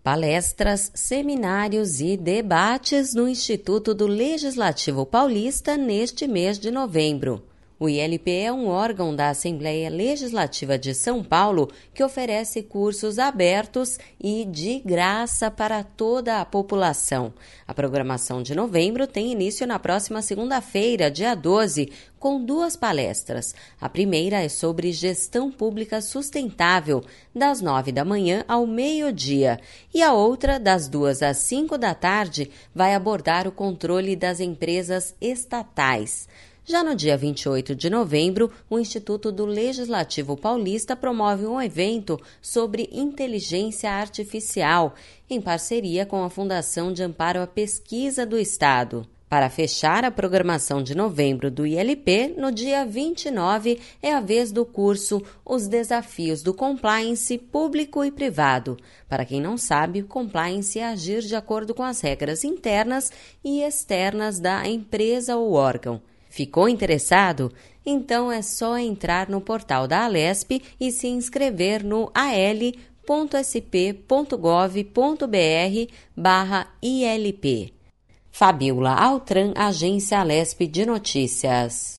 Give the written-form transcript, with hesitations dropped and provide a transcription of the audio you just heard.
Palestras, seminários e debates no Instituto do Legislativo Paulista neste mês de novembro. O ILP é um órgão da Assembleia Legislativa de São Paulo que oferece cursos abertos e de graça para toda a população. A programação de novembro tem início na próxima segunda-feira, dia 12, com 2 palestras. A primeira é sobre gestão pública sustentável, das 9 da manhã ao meio-dia, e a outra, das 2 às 5 da tarde, vai abordar o controle das empresas estatais. Já no dia 28 de novembro, o Instituto do Legislativo Paulista promove um evento sobre inteligência artificial, em parceria com a Fundação de Amparo à Pesquisa do Estado. Para fechar a programação de novembro do ILP, no dia 29 é a vez do curso Os Desafios do Compliance Público e Privado. Para quem não sabe, compliance é agir de acordo com as regras internas e externas da empresa ou órgão. Ficou interessado? Então é só entrar no portal da Alesp e se inscrever no al.sp.gov.br/ILP. Fabiola Altran, Agência Alesp de Notícias.